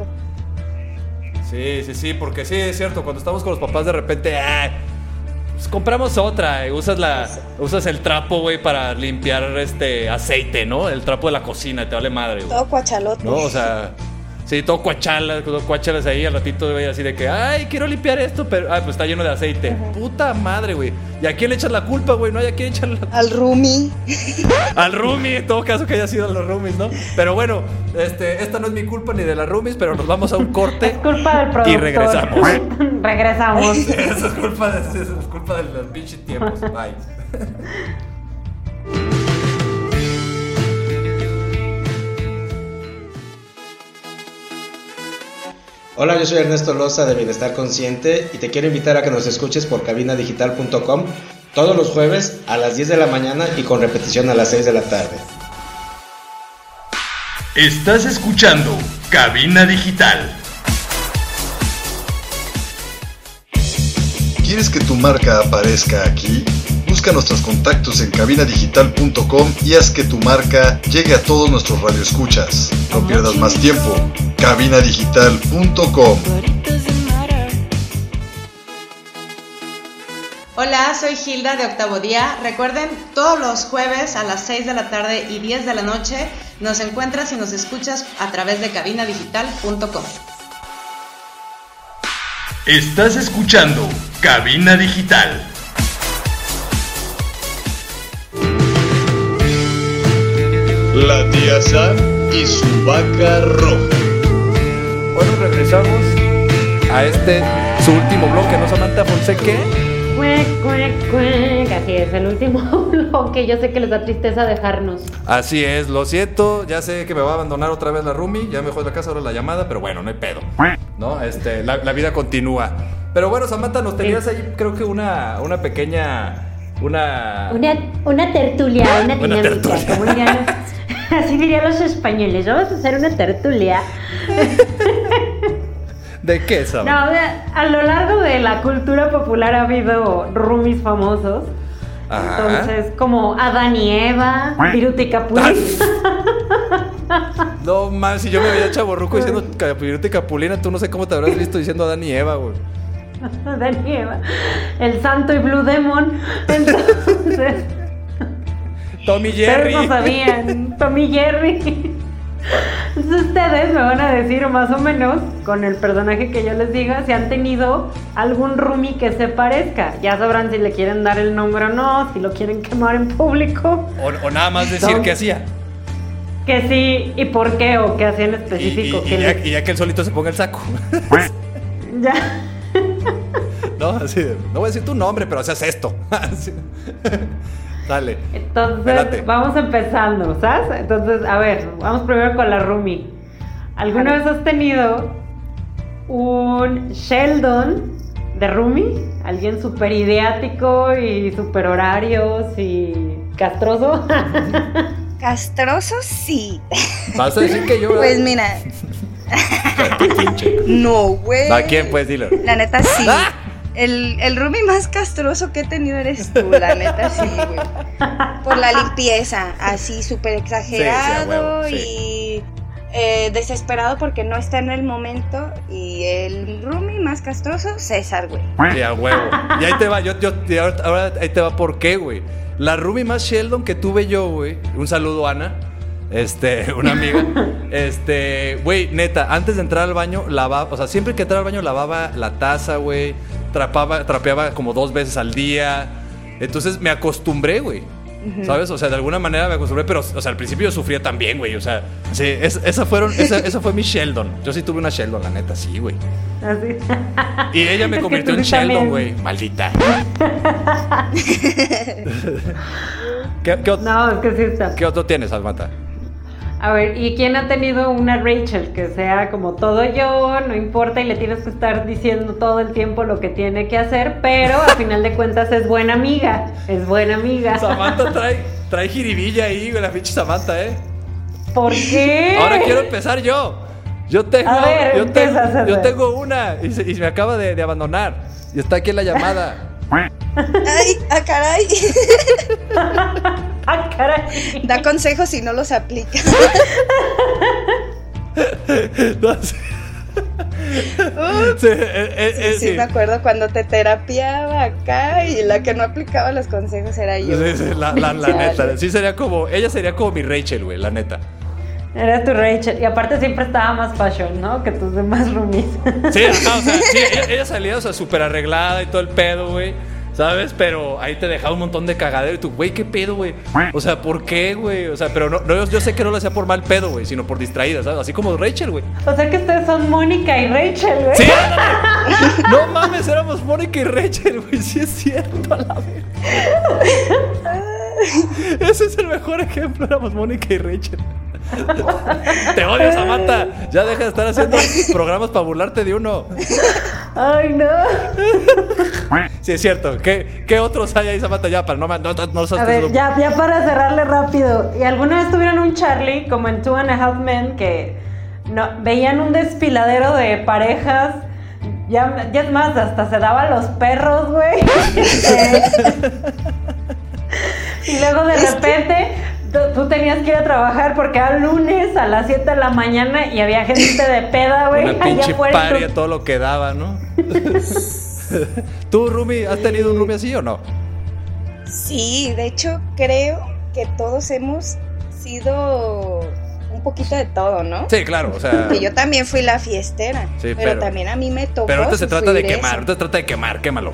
Sí, porque sí, es cierto, cuando estamos con los papás de repente, pues compramos otra, usas el trapo, güey, para limpiar aceite, ¿no? El trapo de la cocina, te vale madre, güey. Todo cuachalote. No, o sea, sí, todo cuachalas ahí, al ratito, güey, así de que, ay, quiero limpiar esto, pero, pues está lleno de aceite. Uh-huh. Puta madre, güey. ¿Y a quién le echas la culpa, güey? No hay a quién echarle la culpa. Al roomie. Al roomie, en todo caso que haya sido a los roomies, ¿no? Pero bueno, esta no es mi culpa ni de las roomies, pero nos vamos a un corte. Es culpa del productor. Y regresamos. Regresamos. Eso es culpa de los pinches tiempos. Bye. Hola, yo soy Ernesto Loza de Bienestar Consciente y te quiero invitar a que nos escuches por cabinadigital.com todos los jueves a las 10 de la mañana y con repetición a las 6 de la tarde. Estás escuchando Cabina Digital. ¿Quieres que tu marca aparezca aquí? Busca nuestros contactos en cabinadigital.com y haz que tu marca llegue a todos nuestros radioescuchas. No pierdas más tiempo. cabinadigital.com. Hola, soy Hilda de Octavo Día. Recuerden, todos los jueves a las 6 de la tarde y 10 de la noche nos encuentras y nos escuchas a través de cabinadigital.com. Estás escuchando Cabina Digital. La tía Sam y su vaca roja. Bueno, regresamos a su último bloque, ¿no, Samantha Fonseca? Así es, el último bloque. Yo sé que les da tristeza dejarnos. Así es, lo siento. Ya sé que me va a abandonar otra vez la roomie. Ya me dejó de la casa ahora la llamada, pero bueno, no hay pedo, ¿no? La vida continúa. Pero bueno, Samantha, nos tenías ahí, creo que una pequeña... Una tertulia, una dinámica. Como así dirían los españoles. Vamos a hacer una tertulia. ¿De qué, Samantha? No, a lo largo de la cultura popular ha habido roomies famosos. Ajá. Entonces, como Adán y Eva, Viruta y Capulina. No más, si yo me veía chavorruco diciendo Viruta y Capulina, tú no sé cómo te habrás visto diciendo Adán y Eva, güey. Adán y Eva, el Santo y Blue Demon. Entonces, Tommy Jerry. Ustedes no sabían, Tommy Jerry. Entonces ustedes me van a decir más o menos, con el personaje que yo les diga, si han tenido algún roomie que se parezca. Ya sabrán si le quieren dar el nombre o no, si lo quieren quemar en público. O nada más decir qué hacía. Que sí, y por qué, o qué hacía en específico. Y ya que él solito se ponga el saco. Ya. No, así de, no voy a decir tu nombre, pero haces esto. Dale. Entonces, vamos empezando, ¿sabes? Entonces, a ver, vamos primero con la roomie. ¿Alguna vez has tenido un Sheldon de roomie? ¿Alguien súper ideático y súper horarios y castroso? Castroso, sí. ¿Vas a decir que yo? Pues mira. No, güey. ¿A quién? Pues dilo. La neta, sí. ¡Ah! El roomie más castroso que he tenido eres tú, la neta, sí, güey. Por la limpieza, así súper exagerado, sí, y desesperado porque no está en el momento. Y el roomie más castroso, César, güey. Sí, a huevo. Y ahí te va, ahora ahí te va por qué, güey. La roomie más Sheldon que tuve yo, güey. Un saludo, Ana. Una amiga. Güey, neta, antes de entrar al baño, lavaba, o sea, siempre que entraba al baño lavaba la taza, güey. Trapeaba como 2 veces al día. Entonces me acostumbré, güey. ¿Sabes? O sea, de alguna manera me acostumbré, pero, o sea, al principio yo sufría también, güey. O sea, sí, esa fue mi Sheldon. Yo sí tuve una Sheldon, la neta, sí, güey. Así. Y ella me convirtió en Sheldon, güey. Maldita. No, es que sí está. ¿Qué otro tienes, Almata? A ver, ¿y quién ha tenido una Rachel que sea como todo yo, no importa y le tienes que estar diciendo todo el tiempo lo que tiene que hacer, pero al final de cuentas es buena amiga, Samantha trae jiribilla ahí, güey, la pinche Samantha, ¿Por qué? Ahora quiero empezar yo. Yo tengo una y me acaba de abandonar y está aquí en la llamada. Ay, caray. Caray. Da consejos y no los aplica. No, sí. Sí, me acuerdo cuando te terapiaba acá y la que no aplicaba los consejos era yo. Sí, la neta. Sí, ella sería como mi Rachel, güey, la neta. Era tu Rachel. Y aparte siempre estaba más fashion, ¿no? Que tus demás roomies. Sí, o sea, sí, ella salía, o sea, súper arreglada y todo el pedo, güey. ¿Sabes? Pero ahí te dejaba un montón de cagadero y tú, güey, ¿qué pedo, güey? O sea, ¿por qué, güey? O sea, pero no, yo sé que no lo hacía por mal pedo, güey, sino por distraída, ¿sabes? Así como Rachel, güey. O sea que ustedes son Mónica y Rachel, güey. ¡Sí, ándale! No mames, éramos Mónica y Rachel, güey. Sí es cierto, a la vez. Ese es el mejor ejemplo, éramos Mónica y Rachel. Te odio, Samantha. Ya deja de estar haciendo programas para burlarte de uno. Ay, no. Sí, es cierto. ¿Qué otros hay ahí, Samantha? Ya, para no a ver, ya para cerrarle rápido. ¿Y alguna vez tuvieron un Charlie, como en 2.5 Men, que veían un desfiladero de parejas? Ya es más, hasta se daba a los perros, güey. Y luego de repente tú tenías que ir a trabajar porque era lunes a las 7 de la mañana y había gente de peda, güey. Una pinche party a todo lo que daba, ¿no? ¿Tú, Rumi, has tenido un Rumi así o no? Sí, de hecho creo que todos hemos sido un poquito de todo, ¿no? Sí, claro, o sea... Que yo también fui la fiestera, sí, pero también a mí me tocó. Pero ahorita se trata de quemar, ahorita se trata de quemar, quémalo.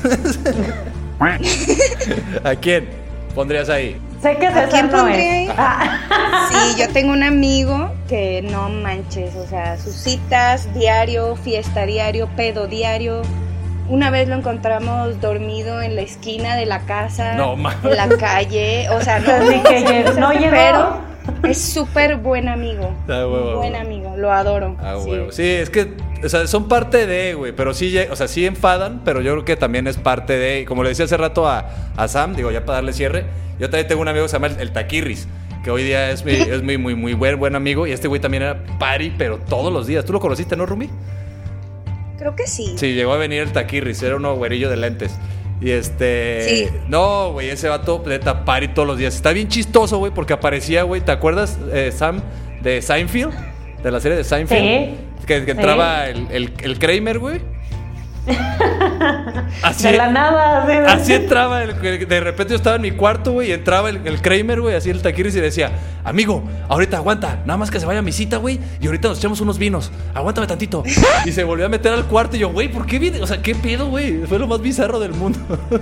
¿A quién pondrías ahí? Sé que ¿A quién pondría ahí? Sí, yo tengo un amigo que no manches, o sea, sus citas diario, fiesta diario, pedo diario, Una vez lo encontramos dormido en la esquina de la casa, No, man. en la calle, o sea, no llegó. Pero es súper buen amigo. Huevo. Buen amigo, lo adoro. Huevo. Sí, es que, o sea, son parte de, güey, pero sí, o sea, sí enfadan, pero yo creo que también es parte de, y como le decía hace rato a Sam, digo, ya para darle cierre, yo también tengo un amigo que se llama el Taquirris, que hoy día es muy buen amigo, y este güey también era party, pero todos los días. ¿Tú lo conociste, no, Rumi? Creo que sí. Sí, llegó a venir el Taquirris, era uno güerillo de lentes. Y Sí. No, güey, ese vato de party todos los días. Está bien chistoso, güey, porque aparecía, güey, ¿te acuerdas, Sam, de Seinfeld? De la serie de Seinfeld. Sí. Que entraba el Kramer, güey. Así, de la nada. Así entraba, de repente yo estaba en mi cuarto, güey, y entraba el Kramer, güey, así el Taquirris, y decía, amigo, ahorita aguanta, nada más que se vaya a mi cita, güey, y ahorita nos echamos unos vinos, aguántame tantito. Y se volvió a meter al cuarto y yo, güey, ¿por qué viene? O sea, ¿qué pedo, güey? Fue lo más bizarro del mundo.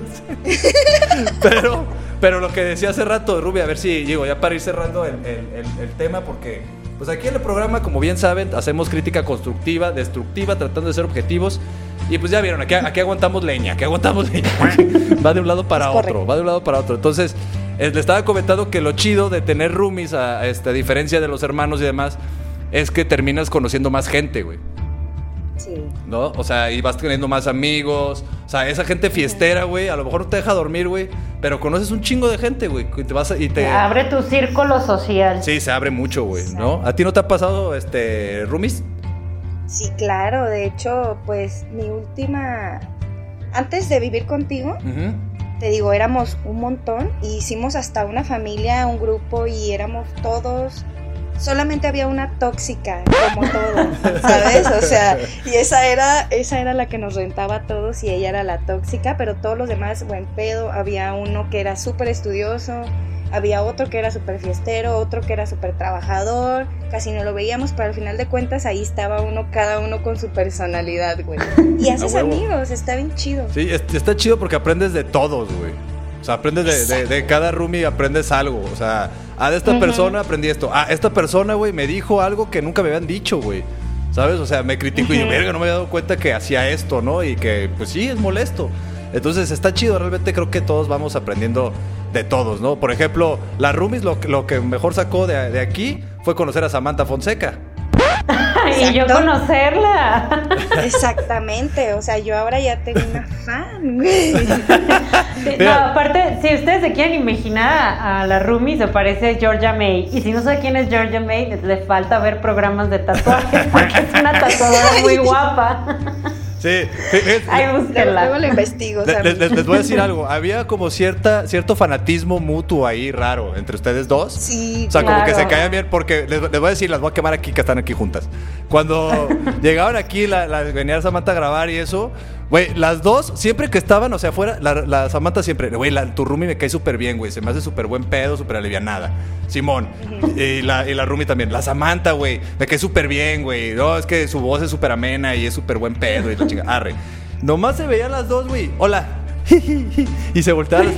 Pero lo que decía hace rato, Ruby, a ver si, digo, ya para ir cerrando el tema, porque pues aquí en el programa, como bien saben, hacemos crítica constructiva, destructiva, tratando de ser objetivos. Y pues ya vieron, aquí aguantamos leña, va de un lado para otro, Entonces, le estaba comentando que lo chido de tener roomies, a diferencia de los hermanos y demás, es que terminas conociendo más gente, güey. Sí. ¿No? O sea, y vas teniendo más amigos. O sea, esa gente fiestera, güey, a lo mejor no te deja dormir, güey, pero conoces un chingo de gente, güey, y te abre tu círculo social. Sí, se abre mucho, güey, ¿no? ¿A ti no te ha pasado, roomies? Sí, claro, de hecho, pues mi última... Antes de vivir contigo, te digo, éramos un montón y hicimos hasta una familia, un grupo y éramos todos... Solamente había una tóxica, como todos, ¿sabes? O sea, y esa era la que nos rentaba a todos y ella era la tóxica, pero todos los demás, buen pedo. Había uno que era súper estudioso, había otro que era súper fiestero, otro que era súper trabajador, casi no lo veíamos, pero al final de cuentas ahí estaba cada uno con su personalidad, güey. Y haces amigos, está bien chido. Sí, está chido porque aprendes de todos, güey. O sea, aprendes de cada roomie, aprendes algo. O sea, de esta persona aprendí esto. Esta persona, güey, me dijo algo que nunca me habían dicho, güey. ¿Sabes? O sea, me criticó y yo, verga, no me había dado cuenta que hacía esto, ¿no? Y que, pues sí, es molesto. Entonces, está chido. Realmente creo que todos vamos aprendiendo de todos, ¿no? Por ejemplo, las roomies, lo que mejor sacó de aquí fue conocer a Samantha Fonseca. Y yo conocerla. Exactamente, o sea, yo ahora ya tengo una fan. No, aparte, si ustedes se quieren imaginar a la Rumi, se parece a Georgia May. Y si no sabe quién es Georgia May, le falta ver programas de tatuajes, porque es una tatuadora muy guapa. Sí, ay, búsquenla. Luego lo investigo. Les voy a decir algo. Había como cierto fanatismo mutuo ahí raro entre ustedes dos. Sí, o sea, claro. como que se caían bien porque les voy a decir, las voy a quemar aquí que están aquí juntas. Cuando llegaban aquí, venía Samantha a grabar y eso, güey, las dos, siempre que estaban, o sea, afuera, la Samantha siempre, güey, tu roomie me cae súper bien, güey, se me hace súper buen pedo, súper alivianada. Simón, y la roomie también. La Samantha, güey, me cae súper bien, güey. No, es que su voz es súper amena y es súper buen pedo y la chinga. Arre. Nomás se veían las dos, güey. Hola. Y se volteaban.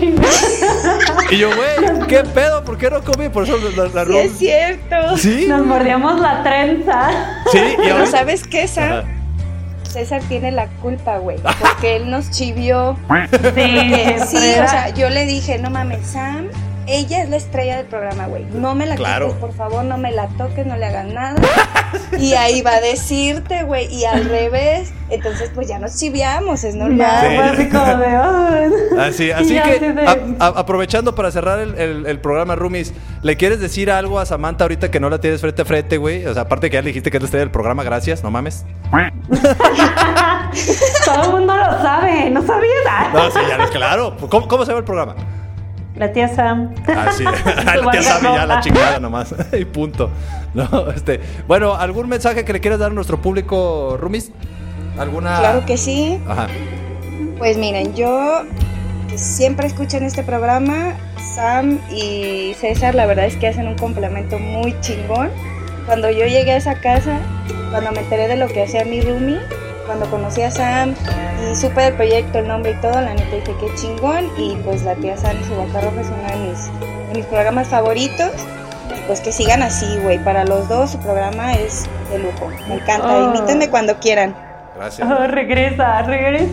Y yo, güey, ¿qué pedo? ¿Por qué no comí? Por eso la sí, es cierto. ¿Sí? Nos mordíamos la trenza. Sí, y ahora... ¿Sabes qué, Sam? César tiene la culpa, güey, porque él nos chivió. Sí, o sea, yo le dije, no mames, Sam, ella es la estrella del programa, güey. No me la quites, por favor, no me la toques, no le hagas nada. Y ahí va a decirte, güey, y al revés. Entonces, pues ya nos chiviamos, es normal. Sí. Así como de... Así que, aprovechando para cerrar el programa, Roomies, ¿le quieres decir algo a Samantha ahorita que no la tienes frente a frente, güey? O sea, aparte que ya le dijiste que es la estrella del programa, gracias, no mames. Todo el mundo lo sabe, ¿no sabías? No, sí, ya, claro. ¿Cómo se llama el programa? La tía Sam. Sí. La tía Sam y ya la chingada nomás. Y punto. No, bueno, ¿algún mensaje que le quieras dar a nuestro público, Roomies? ¿Alguna? Claro que sí. Ajá. Pues miren, yo que siempre escucho en este programa, Sam y César, la verdad es que hacen un complemento muy chingón. Cuando yo llegué a esa casa, cuando me enteré de lo que hacía mi roomie, cuando conocí a Sam y supe del proyecto, el nombre y todo, la neta dije qué chingón. Y pues la tía Sam y su Vaca Roja es uno de mis programas favoritos. Pues que sigan así, güey. Para los dos su programa es de lujo. Me encanta, invítenme cuando quieran. Gracias. Oh, regresa.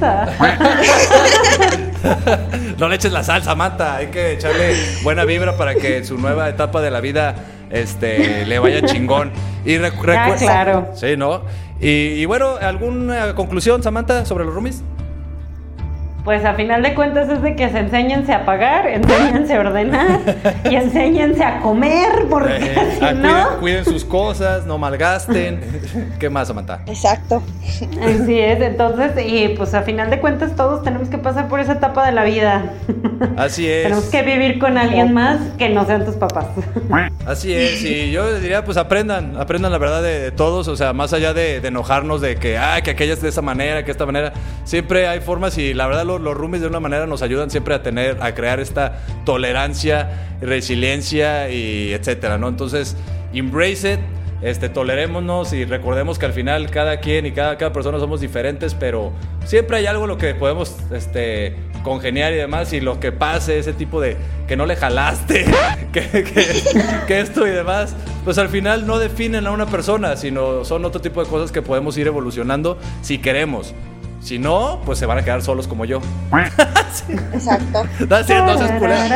No le eches la sal, Samantha. Hay que echarle buena vibra para que en su nueva etapa de la vida le vaya chingón. Y claro. Sí, ¿no? Y bueno, ¿alguna conclusión, Samantha, sobre los roomies? Pues a final de cuentas es de que se enséñense a pagar, enséñense a ordenar y enséñense a comer, porque si no... Cuiden sus cosas, no malgasten. ¿Qué más, Samantha? Exacto. Así es, entonces, y pues a final de cuentas todos tenemos que pasar por esa etapa de la vida. Así es. Tenemos que vivir con alguien más que no sean tus papás. Así es, y yo les diría, pues aprendan la verdad de todos, o sea, más allá de enojarnos de que aquella es de esa manera, que esta manera, siempre hay formas y la verdad los roomies de una manera nos ayudan siempre a crear esta tolerancia, resiliencia y etcétera, ¿no? Entonces, embrace it, tolerémonos y recordemos que al final cada quien y cada persona somos diferentes, pero siempre hay algo en lo que podemos congeniar y demás, y lo que pase, ese tipo de que no le jalaste, que esto y demás, pues al final no definen a una persona, sino son otro tipo de cosas que podemos ir evolucionando si queremos. Si no, pues se van a quedar solos como yo. Sí. Exacto. Entonces,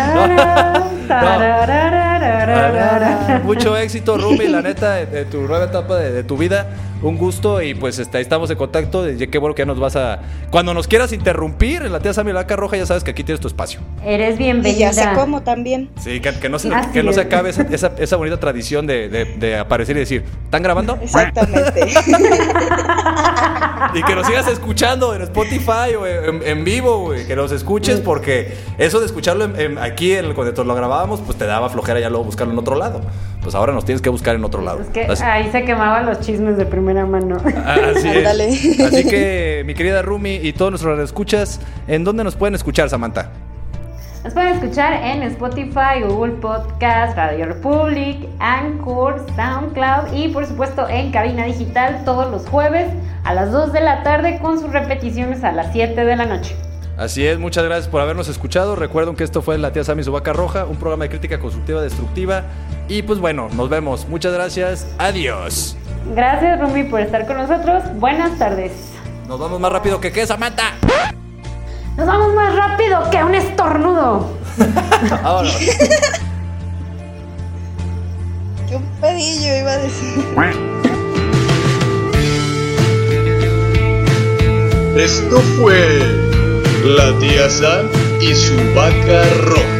mucho éxito, Rumi, la neta, de tu nueva etapa de tu vida. Un gusto y pues ahí estamos en contacto. Qué bueno que nos vas a... Cuando nos quieras interrumpir en la tía Sammy la Vaca Roja, ya sabes que aquí tienes tu espacio. Eres bienvenida. Y ya sé cómo también. Sí, que no se acabe esa bonita tradición de aparecer y decir, ¿están grabando? Exactamente. Y que nos sigas escuchando en Spotify o en vivo, güey. Que nos escuches, porque eso de escucharlo aquí cuando lo grabábamos, pues te daba flojera ya luego buscarlo en otro lado. Pues ahora nos tienes que buscar en otro lado. Es que ahí se quemaban los chismes de primera mano. Así es. Así que, mi querida Rumi y todos nuestros escuchas, ¿en dónde nos pueden escuchar, Samantha? Nos pueden escuchar en Spotify, Google Podcast, Radio Republic, Anchor, SoundCloud y por supuesto en Cabina Digital todos los jueves a las 2 de la tarde con sus repeticiones a las 7 de la noche. Así es, muchas gracias por habernos escuchado. Recuerden que esto fue La Tía Sammy Su Vaca Roja, un programa de crítica constructiva destructiva. Y pues bueno, nos vemos. Muchas gracias. Adiós. Gracias, Rumi, por estar con nosotros. Buenas tardes. Nos vamos más rápido que qué, Samantha. Nos vamos más rápido que un estornudo. Vámonos. Que un pedillo iba a decir. Esto fue La Tía Sam y Su Vaca Roja.